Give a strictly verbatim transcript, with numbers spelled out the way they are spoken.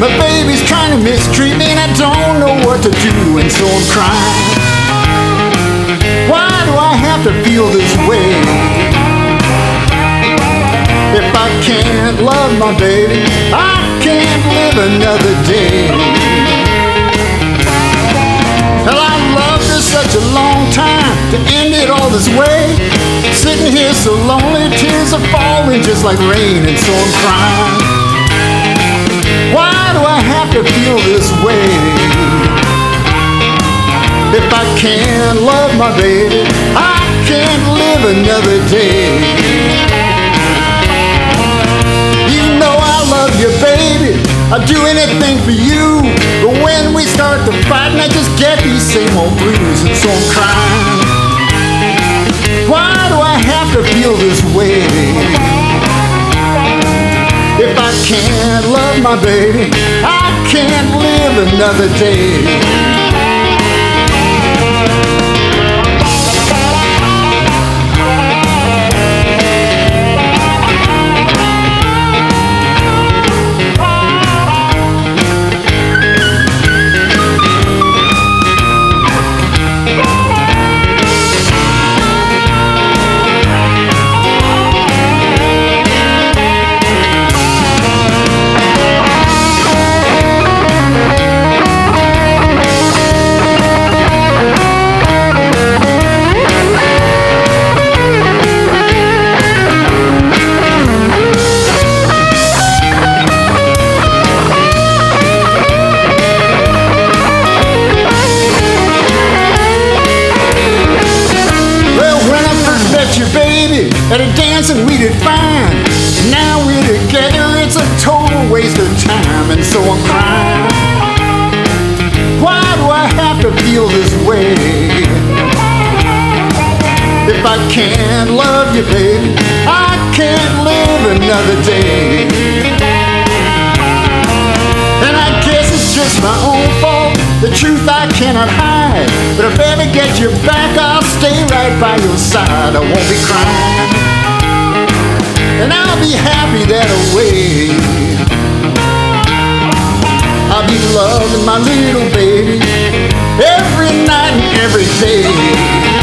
My baby's trying to mistreat me and I don't know what to do, and so I'm crying. Why do I have to feel this way? If I can't love my baby, I can't live another day. Well, I loved her such a long time to end it all this way. Sitting here so lonely, tears are falling just like rain, and so I'm crying. Why do I have to feel this way? If I can't love my baby, I can't live another day. You know I love you, baby, I'd do anything for you. But when we start to fight, and I just get these same old blues, and so I'm crying. Why do I have to feel this way? If I can't love my baby, I can't live another day. Your baby at a dance and we did fine. Now we're together, it's a total waste of time, and so I'm crying. Why do I have to feel this way? If I can't love you, baby, I can't live another day. And I guess it's just my own fault, the truth I cannot hide. But if I ever get you back, I'll stay right by your side. I won't be crying, and I'll be happy that way. I'll be loving my little baby every night and every day.